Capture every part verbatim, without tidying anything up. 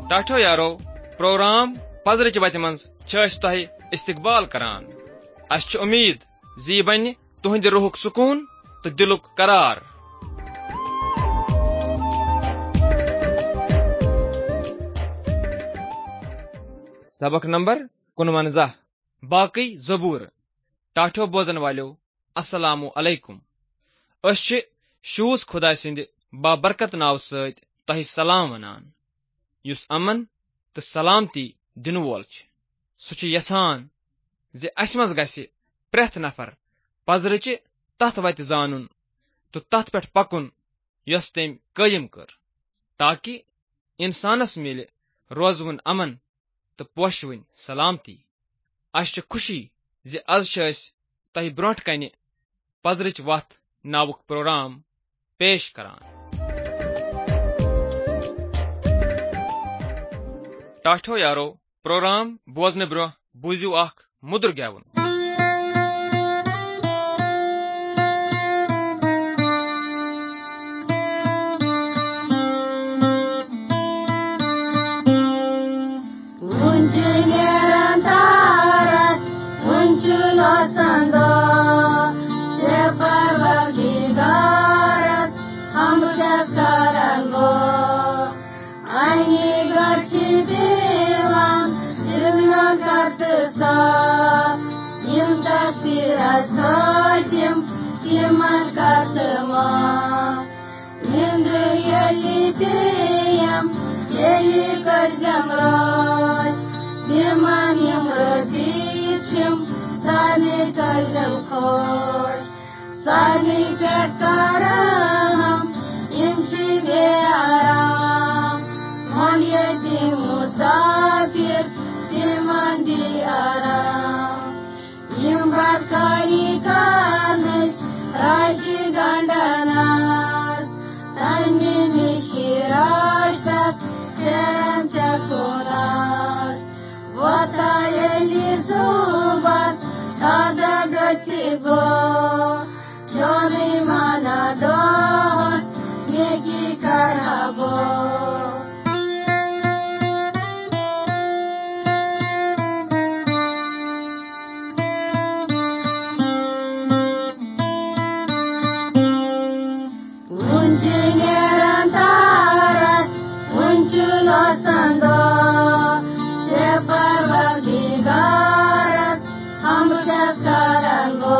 टाठो यारो प्रोग्राम पजरच वत मं तह इस्तकबाल करान। अस उम्मीद जी बन तुहद रूहुक सुकून तो दिलुक करार। सबक नंबर कुनवंजा बाकी जबूर। टाठो बोजन वालो अस्सलामु अलैकुम। अस शूज खुदा सिंद बाबरकत नाव सत तह सलाम वनान युस अमन तो सलामती दिन वोल सह यसान जे अस मज गसि प्रेथ नफर पजरच तथ वत जानन तो तथ पे पकुन यस तम कायम कर, ताकि इंसानस मिल रोजवन अमन तो पोशवन सलामती। अस खुशी जे आज तह ब्रोट कन पजरच वथ नावुक प्रोग्राम पेश करान। टाठो यारो प्रोग्राम बोजन ब्रो बूजू अख मुद्र गेवन। सानी पेटकारम इमची बेआराम मोंडिये दी मुसाफिर तिमंदी आराम इम बात कारी कारनच राशी गंडनास तन्नी निशिराशत तेरन सेकुनास वता येली सुबास ताजा गचिगो Johnny Manados, Negi Karabo. Unjingeran tarat, unjulo sando, separ vardigaras, hambuchas karango.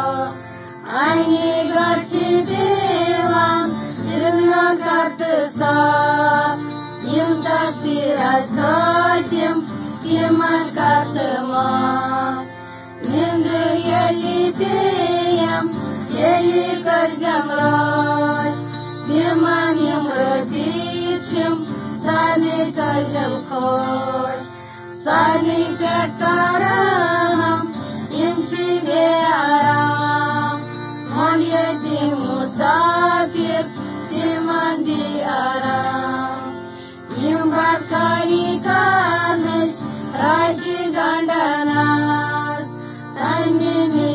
Ani garchi devan dilna kartsa yim taksiras katim timan kartma nindu yeli peyam yeli karjamraj timan yim radichim sani karjam khosh sani petkaram yimchi bearam मोंडिये दी मुसाफिर तिमंदी आराम यम बात कारी कारनच राशी गंडनास तन्नी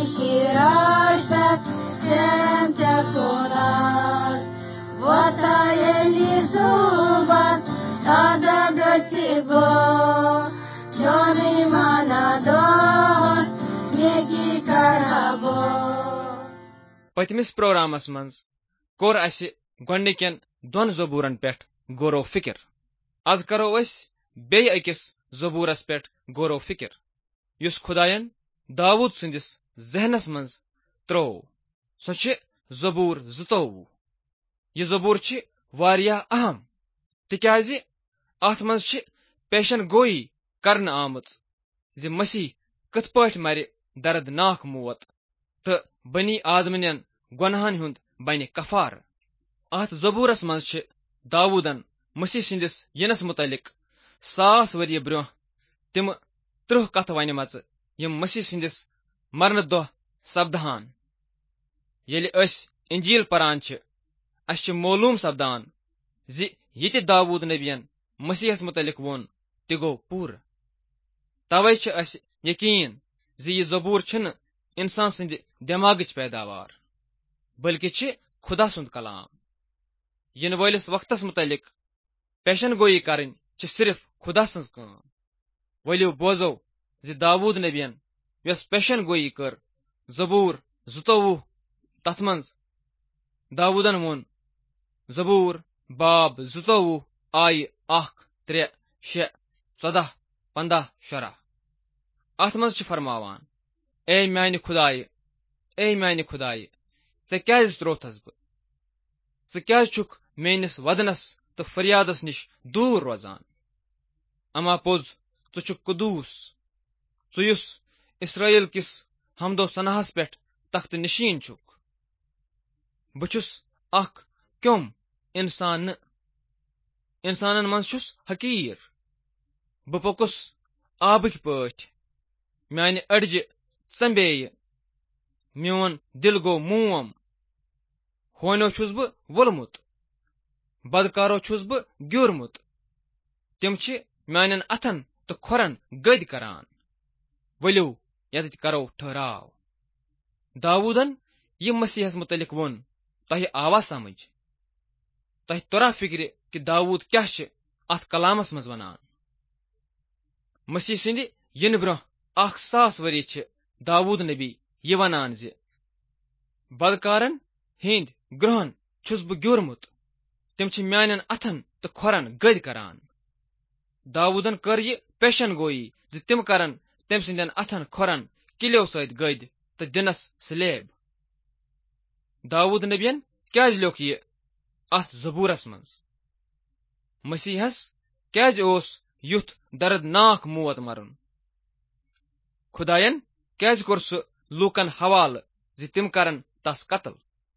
निशिराशत तेरन सेकुनास वता येली सुबास ताजा गचिगो जोनी मनादोस नेगी करहबो। पतमिस प्रोग्रामस मं कोर अस गोडनिकन दोन जबूरन पे गौरो फिक्र। आज करो अस बे अकिस जबूरस पे गौरो फिक्र युस खुदायन दाऊद सुंदिस जहनस मं त्रो सो जबूर जुतोवु। यह जबूर वारिया अहम तिक्याज अथ मं पेशन गोई करन आमच जे मसीह कथ पठ मर दर्दनाक मौत तो बनी आदमन गुनहन हुंद बन कफार। अथ जबूरस मं दाऊदन मसीह सिंदिस यनस मुतलिक सास वरिय ब्रो तिम त्रुह कथ वनमच यम मसीह सिंदिस मरन दो सपदहान। येलि अस इंजील परान अस मालूम सपदान जि ये दाऊद नबियन मसीहस मुतलिक वोन ति गो पूर। तवे अस यकीन जि यह जबूर छन इंसान सिंद दिमाग पैदावार बल्कि खुदा सुंद कलाम। इन वलिस वक्तस मुतलिक पेशन गोई करन छ सिर्फ खुदा सन्ज काम। वलियो बोजो जे दाऊद नबियन यस पेशन गोई कर जबूर जुतोवु तथ मंज दाऊदन वोन जबूर बाब जुतोवु आय अख त्रे शे चौदह पंदह शरह। अथ मंज छ फरमावान, ए म्यानि खुदाय, ए म्यानि खुदाय, चे क्याज त्रोथस ब, चे क्याज छुक मेनिस वदनस तो फरियादस निश दूर रोजान। अमा पोज च छुक कुदूस, चुयुस इसराइल किस हमदो सनाहस पेट तख्त निशीन छुक। बुचुस अख क्योम इंसान न, इंसानन मंज छुस हकीर। बपोकुस आबिक पठ, म्यानि अड़ज चंबेय, म्योन दिल गो मोम। होनो छुस ब वोलमुत, बदकारो छुस ब ग्युरमुत। तिम छ म्यानन अथन तो खोरन गद करान। वलियो यत करो ठहराव। दाऊदन ये मसीहस मुतलिक वोन तह आवा समझ, तह तोरा फिक्र कि दाऊद क्या छ अथ कलामस मज वनान। मसीह सिंद इन ब्रोह अख सास वरी छ दाऊद नबी ये वनान जे बदकारन हिंद ग्रहन छुस ब ग्युरमुत, तिम छ म्यानन अथन तो खोरन गद करान। दाऊदन कर ये पेशन गोई जे तिम करन तिम सिंदन अथन खोरन किलो सद गद तो दिनस स्लेब। दाऊद नबियन क्याज लोक ये अथ जबूरस मंज। मसीहस क्याज ओस युथ दर्दनाक मौत मरन। खुदायन क्याज कोर सु लूकन हवाल जे तिम करन तस कत्ल।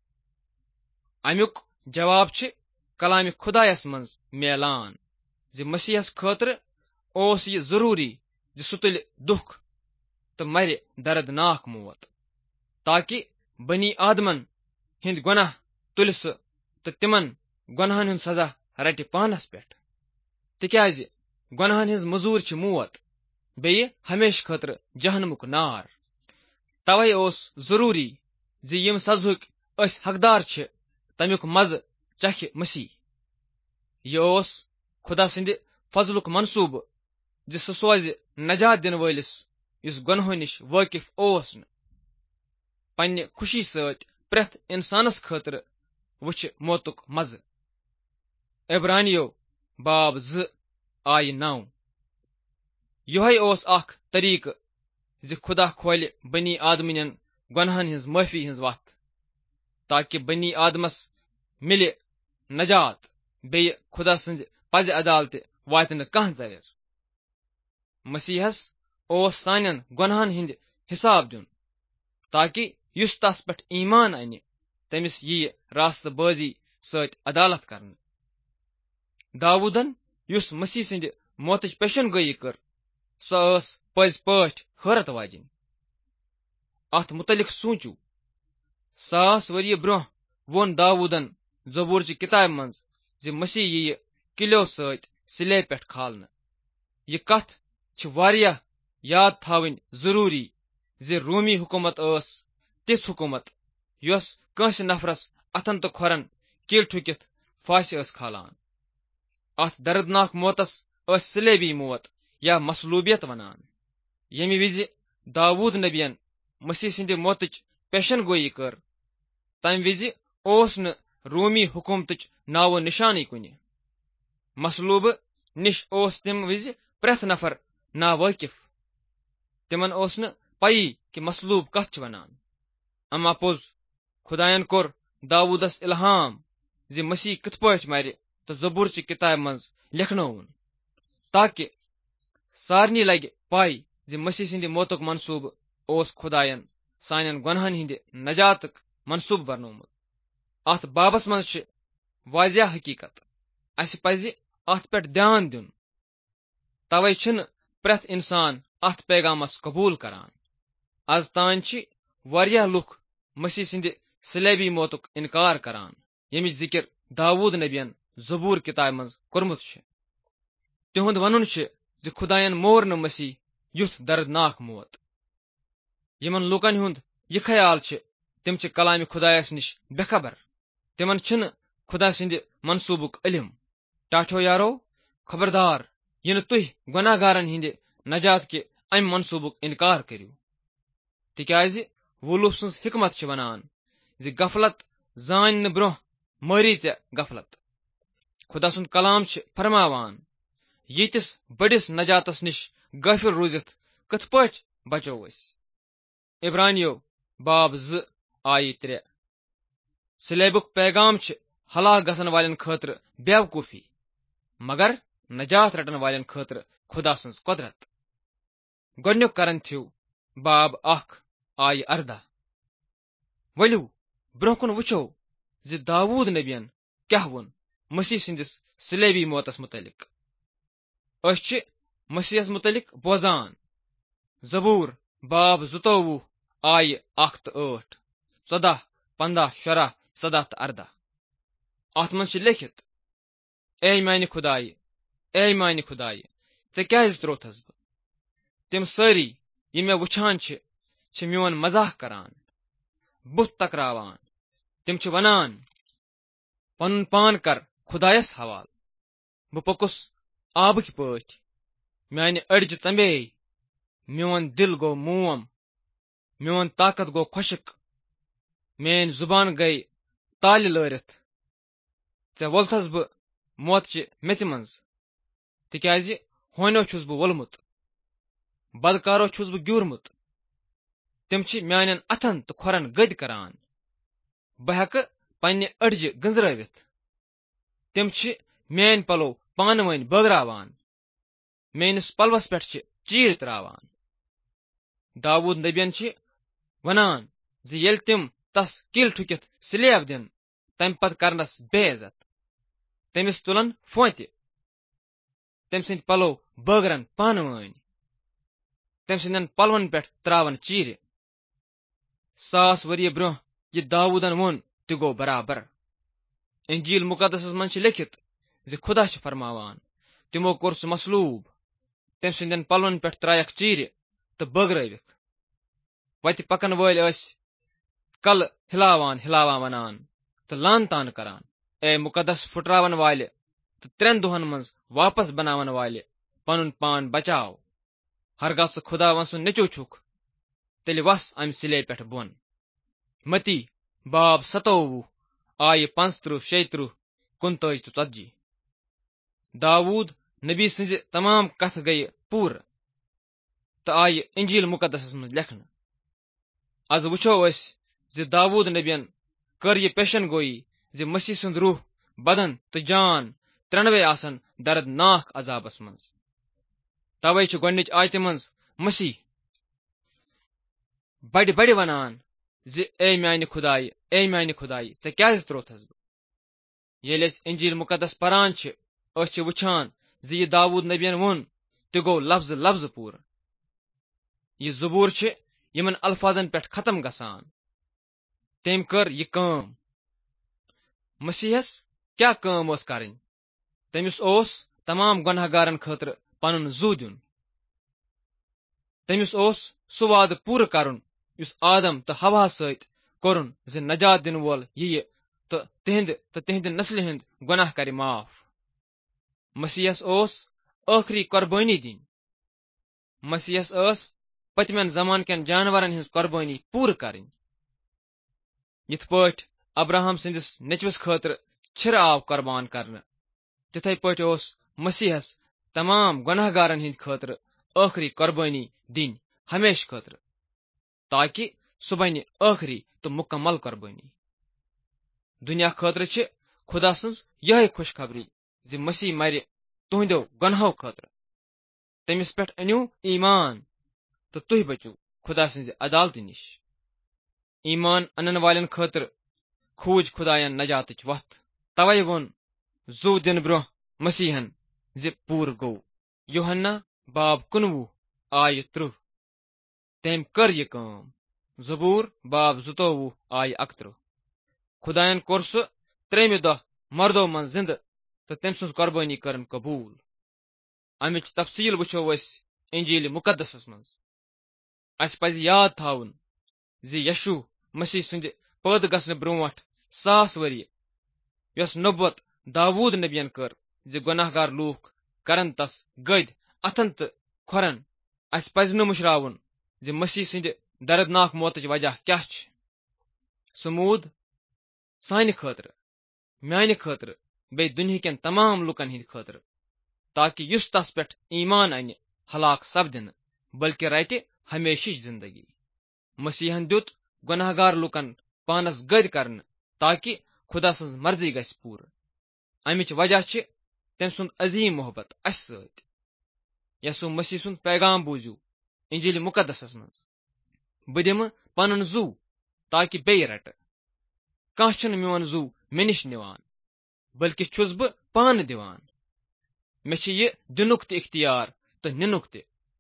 अमुक जवाब छ कलाम खुदायस मंज मेलान जे मसीहस खतर ओस ये जरूरी जे सुतुल दुख तो मर दर्दनाक मौत, ताकि बनी आदमन हिंद गुनाह तुल सु तो तिमन गुनाहन हुन सजा रट पानस पेट। तिक्याज गुनाहन हिंज मजूर छ मौत, बेय हमेश खतर जहन्मुक नार। तवै ओस जरूरी जे यम सजुक अस हकदार छ तमुक मज चख मसीह। ये ओस खुदा सिंद फजलुक मनसूब जे सु सोज नजात दिन वलिस इस गुनहो निश वाकिफ ओस न। पन्ने खुशी सत प्रेथ इंसानस खतर वुछ मौतुक मज। इब्रानियो बाब ज आय नौ। यही ओस अख तरीक जे खुदा खोल बनी आदमिन गुनाहन हिंज माफी हिंज वथ, ताकि बनी आदमस मिले नजात, बेय खुदा सिंद पज अदालत वात न कह जर। मसीहस ओस सानन गुनाहन हिंद हिसाब दुन, ताकि युस तस पेट ईमान अने तमिस यी रास्त बाजी सत अदालत करन। दाऊदन युस मसीह सिंद मौतच पेशन गोई कर सस पज पठ हरत वाजिन। अथ मुतलिक सोचू, सास वरी ब्रोह वोन दाऊदन जबूर च किताब मंज जे मसीह यी किलो सत सिले पेट खालन। ये कथ छ वारिया याद थावन जरूरी जे रोमी हुकूमत अस तिस हुकूमत यस कंस नफरस अथन तो खोरन किल ठुकित फांसी अस खालान। अथ दर्दनाक मौतस अस सिलेबी मौत या मसलूबियत वनान। यमि विज दाऊद नबियन मसीह सिंद मौतच पेशन गोई कर, तम विज ओस न रोमी हुकूमतच नाव निशानी कुनि। मसलूब निश ओस तिम विज प्रेथ नफर ना वाकिफ, तिमन ओस न पई कि मसलूब कथ छ वनान। अमा पोज खुदायन कोर दाऊदस इल्हाम जे मसीह कित पठ मर तो जबूर च किताब मंज लिखनोन, ताकि सारनी लगे पाई जे मसीह सिंद मौतुक मनसूब ओस खुदायन सानन गुनाहन हिंद नजातक मनसूब बनोमुत। अथ बाबस मंज छ वाजिया हकीकत, अस पज अथ पेट ध्यान दिन। तवै छन प्रेथ इंसान अथ पैगामस कबूल करान। आज तान छ वारिया लुख मसीह सिंद सिलेबी मौतुक इनकार करान, यमि जिक्र दाऊद नबियन जबूर किताब मंज कोरमुत छ। तिहुंद वनुन छ जे खुदायन मोर न मसीह युथ दर्दनाक मौत। यमन लुकन हुंद ये ख्याल छ तिम छ कलाम खुदायस निश बेखबर, तिमन छन खुदा सिंद मनसूबुक इल्म। टाठो यारो खबरदार इन तुह गुनाहगारन हिंद नजात के अम मनसूबुक इनकार करियो तिकाज वुलूफ सन्स हिकमत छ वनान जि गफलत जान न ब्रोह मरी चे गफलत। खुदा सुंद कलाम छ फरमावान यितिस बड़िस नजातस निश गफिल रूजित कथ पठ बचो अस। इब्रानियो बाब ज आय त्रे। सलेबुक पैगाम छ हलाक गसन वालन खतर बेवकूफी मगर नजात रटन वालन खतर खुदा सन्स कुदरत। गोडन्युक करंथियो बाब अख आय अर्दा। वलु ब्रोहकुन वुचो जि दाऊद नबियन क्या वोन मसीह सिंदिस सलेबी मौतस मुतलिक। अस छ मसीहस मुतलिक बोजान जबूर बाब जुतोवु आय अख तो आठ चौदह पंद्रह शरह सदह तो अर्दा। अत मन छ लिखित ए मानि खुदाई ए मानि खुदाई ऐ क्या त्रोथस ब तिम सारी ये मे वुछान छ छ मियोन मजाक करान बुत तकरावान। तिम छ वनान पन पान कर खुदायस हवाल बह पकुस आबक पठ मानि अड़ज चंबे मियोन दिल गो मोम मियोन ताकत गो खुशक मेन जुबान गई ताल लरित ऐ वोलथस बह मौत च मेच मंज तिकाज होनो छुस बह वोलमुत बदकारो छुस बह ग्यूरमुत। तिम छ म्यानन अथन तो खोरन गद करान बह हेक पन्ने अड़ज गंजरावित। तिम छ मेन पलो पान वन बगरावान मेनिस पलवस पेट छ चीर त्रावान। दाऊद नबियन छ वनान जि येल तिम तस किल ठुकित स्लेब दिन तम पत करनस बेइज्जत तमिस तुलन फोत तम सिंद पलो बगरन पान वन तम सिंदन पलवन पेट त्रावन चीर। सास वरिय ब्रोह ये दाऊदन वोन ति गो बराबर। इंजील मुकदस मन छ लिखित जि खुदा छ फरमावान तिमो कोर सु मसलूब तम सिंदन पलवन पेट त्रायक चीर तो बगरविक। वत पकन वल अस कल हिलावान हिलावान वनान तो लान तान करान ए मुकदस फुटरावन वाले तो त्रेन दुहन मंज वापस बनावन वाले पनुन पान बचाओ हरगस खुदा वन सु नेचो छुक तेल वस अम सिले पेट बोन। मती बाब सतोवु आय पंचत्रु शेत्रु कुंतज तो ती। दाऊद नबी सिंज तमाम कथ गई पूर तो आय इंजील मुकदस मज लेखन। आज वुछो अस जि दाऊद नबियन कर ये पेशन गोई जि मसीह सुंद रूह बदन तो जान त्रेनवे आसन दर्दनाक अजाबस मंज। तवे छ गोडनिच आयत मंज मसीह बड़ बड़ वनान जि ए म्यानि खुदाई ए म्यानि खुदाई ऐ क्या त्रोथस ब। येले इंजील मुकदस परान छ अस छ वुछान जि ये दाऊद नबियन वोन ति गो लफ्ज लफ्ज पूर। ये जबूर छ यमन अल्फाजन पेट खत्म गसान तेम कर ये काम। मसीहस क्या काम ओस करन तमिस ओस तमाम गुनाहगारन खतर पनुन जू दिन। तमिस ओस सु वाद पूर करन युस आदम तो हवा सत कोरुन जि नजात दिन वोल ये तो तिहिंद तो तिहिंद नस्ल हिंद गुनाह कर माफ। मसीहस ओस आखरी कुर्बानी दिन। मसीहस ओस पतमेन जमान केन जानवरन हिंस कुर्बानी पूर करन यिथ पठ अब्राहम सिंदिस नेचवस खतर छिर आव कुर्बान करन तिथे पठ ओस मसीहस तमाम गुनाहगारन हिंद खतर आखरी कुर्बानी दिन हमेश खतर ताकि सु बन आखरी तो मुकम्मल कुर्बानी। दुनिया खतर छ खुदा सन्स यह खुशखबरी जि मसीह मर तुहंदो गुनाहों खतर तमिस पेट अनु ईमान तो तुह बचो खुदा सन्ज अदालत निश। ईमान अनन वालन खतर खोज खुदायन नजात वत तवे वोन जू दिन ब्रोह मसीहन जि पूर गो। यूहन्ना बाब कुनवु आय त्रुह तेम कर ये काम। जबूर बाब जुतोवु आय अकत्रु खुदायन कोर सु त्रेमि दह मर्दो मन जिंद तो तम सुन कुर्बानी करन कबूल। अमिच तफसील वुछो अस इंजील मुकदस मंज। अस पज याद थावन जि यशु मसीह सुंद पैद गसन ब्रोट सास वरी यस नबुवत दाऊद नबियन कर जि गुनाहगार लूख करन तस गद अथन तो खोरन अस पज न मुशरावन जे मसीह सिंद दर्दनाक मौत वजह क्या समूद सान खतर मान खतर बे दुनिया कन तमाम लुकन हिंद खतर ताकि युस तस पे ईमान अन हलाक सपदिन बल्कि रटि हमेशिश जिंदगी मसीहन दुत गुनाहगार लुकन पानस गद कर ताकि खुदा सज मर्जी गस पूर अमिच वजह तम सुंद अजीम मोहब्बत अस सत यसु मसीह सुंद पैगाम बूझू इंजिल मुकदसस मज बह दिम पन जू ताकि बे रट कह मोन जू मे निश निवान बल्कि छुस बह पान दिवान मे यह दिनुक त इख्तियार तो निनुक त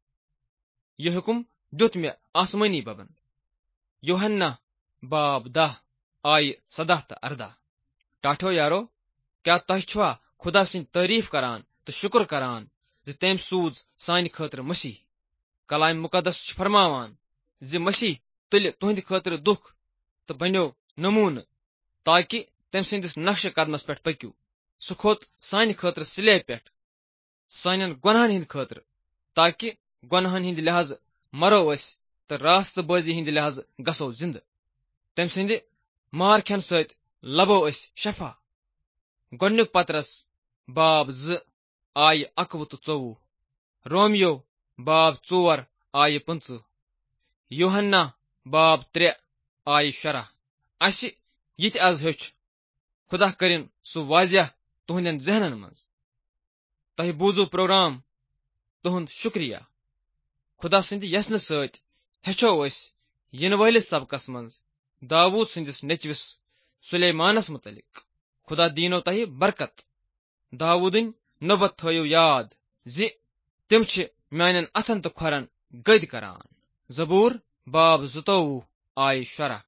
यह हुकुम दुत मे आसमानी बबन यूहन्ना बाब दह आय सदह तो अर्दह टाठो यारो क्या तह छुआ खुदा सिंह तारीफ करान तो शुक्र करान जे तम सूज सान खतर मसीह कलाम मुकदस फरमावान जे मसीह तुल तुहद खतर दुख तो बनो नमून ताकि तम सिंदिस नक्श कदमस पे पक्यू सह खोत सान खतर स्लेब पे सान गुनहन हिंद खतर ताकि गुनहन हिंद लिहाज मरो अस तो रास्त बाजी हिंद लिहाज गसो जिंद तम सिंद मार खन सत लबो अस शफा गोडनुक पतरस बाब ज आय अकवु तो चौवु रोमियो बाब चोर आय पंच यूहन्ना बाब त्रे आय शरह अस ये आज हेच खुदा करिन सु वाजिया तुहंदन जहनन मज तह बूजू प्रोग्राम तुहंद शुक्रिया खुदा सिंद यसन सत हेचो अस इन वलिस सबकस मज दाऊद सिंदिस नेचविस सुलेमानस मुतलिक खुदा दीनो तह बरकत दाऊदिन नबत थयो याद जि तिम छ म्यानन अथन तो खोरन गद करान जबूर बाब जुतोवु आय शरह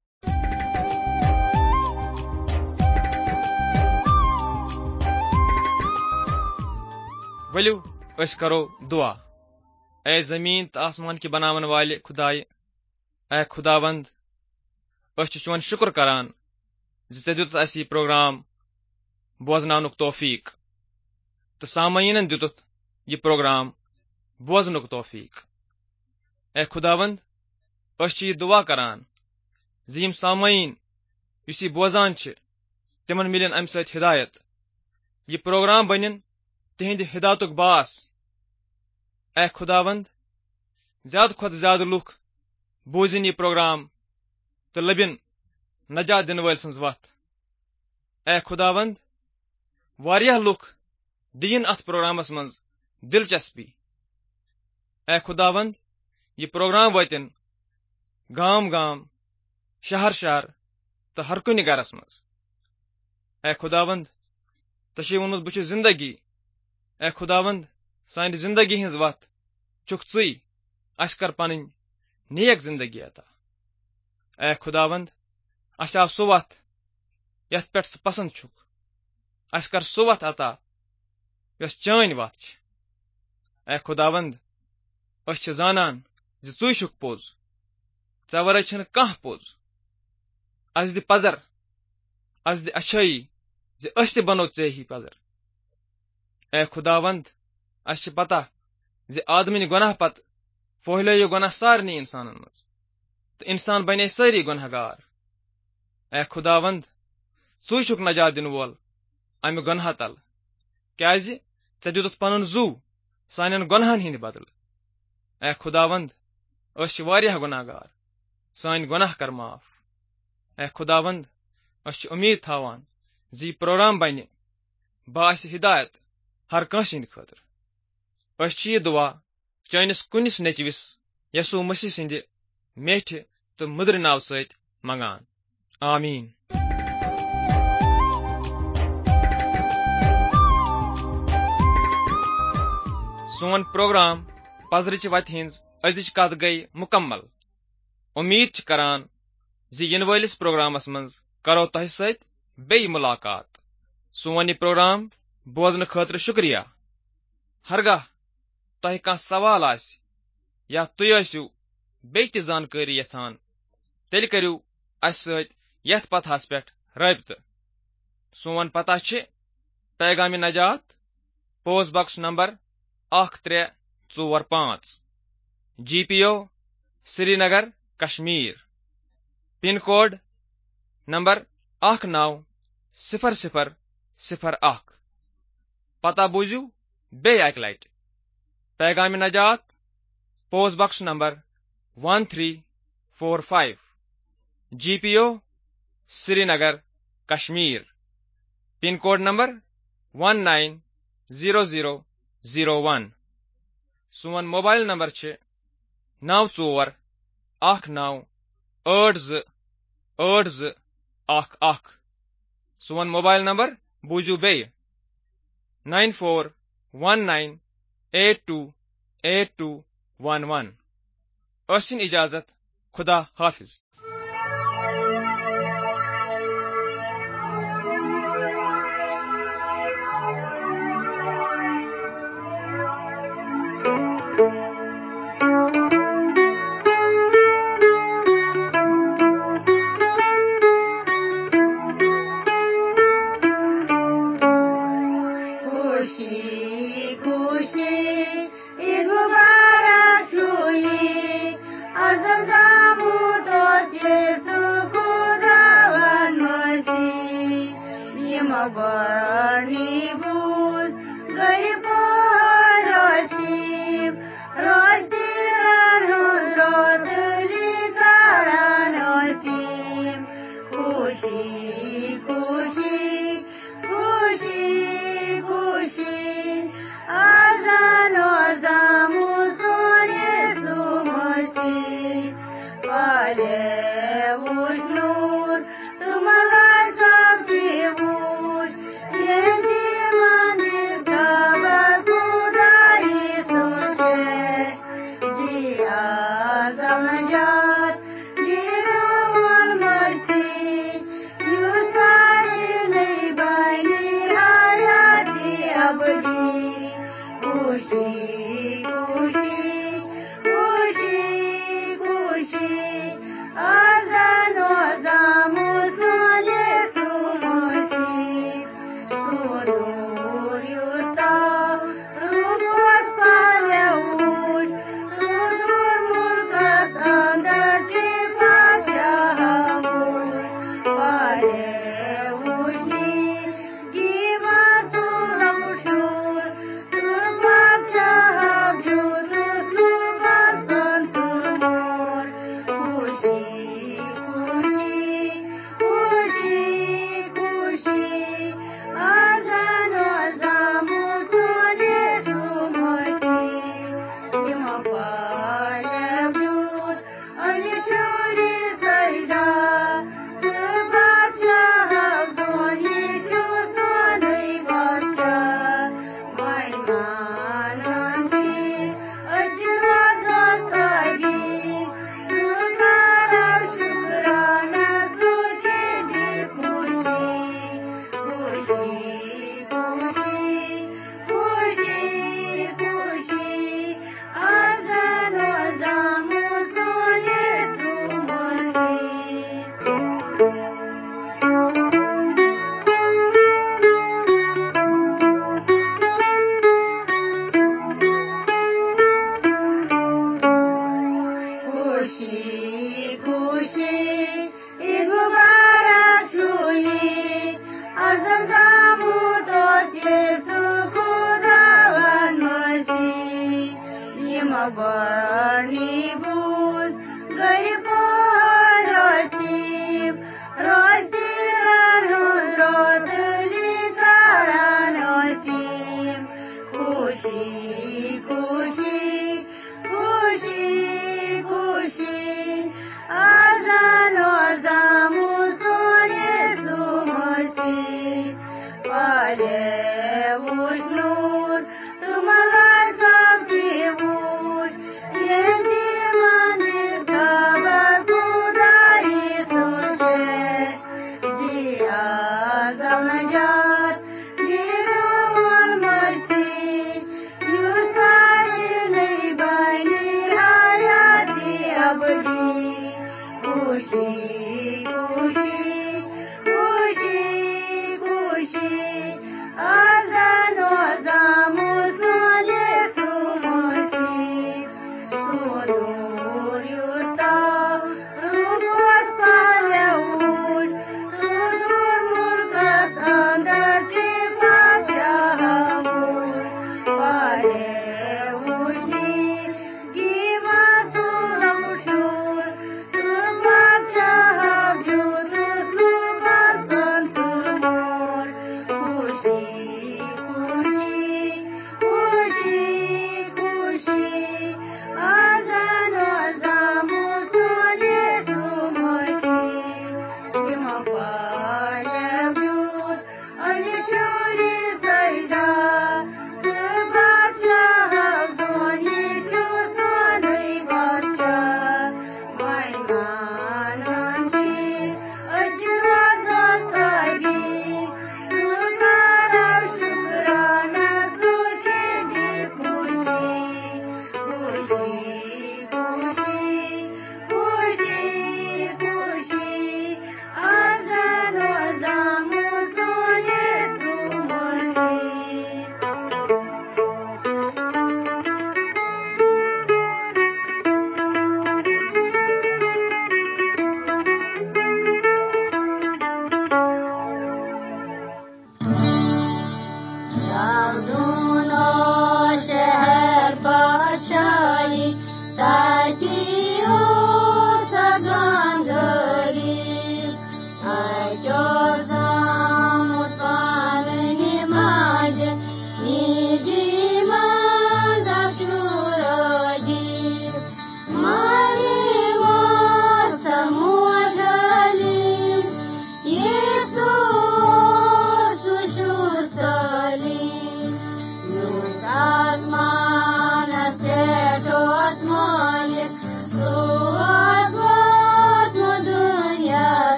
वलियो अस करो दुआ ए जमीन तो आसमान की बनावन वाले खुदाय ए खुदावंद अस चोन शुक्र करान जे दुत अस यह प्रोग्राम बोजनानुक तौफीक तो सामयीनन दुत यह प्रोग्राम बोजनुक तौफीक ए खुदावंद अस यह दुआ करान जे यम सामयीन युस यह बोजान तिमन मिलन अम सत हिदायत यह प्रोग्राम बनिन तिहंद हिदायतुक बास ए खुदावंद ज्यादा खुद ज्यादा लुख बोजिन यह प्रोग्राम तो लबिन नजात दिन वल सन्ज वत ए खुदावंद वारिया लुख दीन अथ प्रोग्रामस मज दिलचस्पी ए खुदावंद यह प्रोग्राम वतन गाम गाम शहर शहर तो हर कुन गरस मज ए खुदावंद तशे वोनमुत बह जिंदगी ए खुदावंद सान जिंदगी हिंज वत चुक ची अस कर पन नेक जिंदगी अता ए खुदावंद अस आव सो वत यथ पे पसंद छुक अस कर सो वत अता यस चान वत ए खुदावंद अस जानन जे चुई छुक पोज चे वरै छन कह पोज अस दि पजर अस दि अच्छाई जे अस ते बनो चे ही पजर ए खुदावंद अस पता जे आदमी गुनाह पत फहलो गुनाह सारनी इंसानन मज तो इंसान बने सारी गुनहगार ए खुदावंद चुई छुक नजात दिन वोल अमि गुनाह तल क्या चे दुत पन जू सान गुनहन हिंद बदल ए खुदावंद अस वारिया गुनाहगार सान गुनाह कर माफ ए खुदावंद अस उम्मीद थावान जी प्रोग्राम बने बास हिदायत हर कंस हिंद खतर अस यह दुआ चानिस कुनिस नेचविस यसु मसीह सिंद मेठ तो मुद्र नाव सत मंगान आमीन। सोन प्रोग्राम पजरच वत हिंज अजिच कत गई मुकम्मल उम्मीद करान जी इन वलिस प्रोग्रामस मज करो तह सत बे मुलाकात सोन यह प्रोग्राम बोजन खतर शुक्रिया हरगाह तह कह सवाल आस या तुय आसु बे त जानकारी यछान तेल करू अस सत यथ पथास पे रबित सोन पता छ पैगाम नजात पोस्ट बॉक्स नंबर अख त्रे चोर पांच G P O Srinagar Kashmir pin code number अख नौ सिफर सिफर सिफर अख पता बूझू बे अक लट पैगाम नजात post box number one three four five G P O Srinagar Kashmir pin code number one nine zero zero zero one सोन मोबाइल नंबर छे नौ चोर अख नौ आठ ज आठ ज अख अख सोन मोबाइल नंबर बूझू बे nine four one nine eight two eight two one one असिन इजाजत खुदा हाफिज।